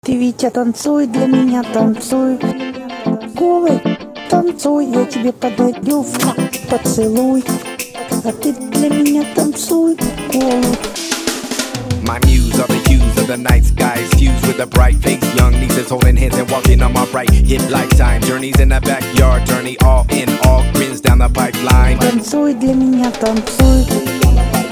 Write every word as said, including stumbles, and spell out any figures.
Ты, Витя, танцуй для меня, танцуй. Голый, танцуй, я тебе подарю поцелуй. А ты для меня танцуй, голый. My muse are the hues of the night skies, fused with a bright face. Young nieces holding hands and walking on my right. Hit lifetime journeys in the backyard, journey all in all grins down the pipeline. Танцуй для меня, танцуй.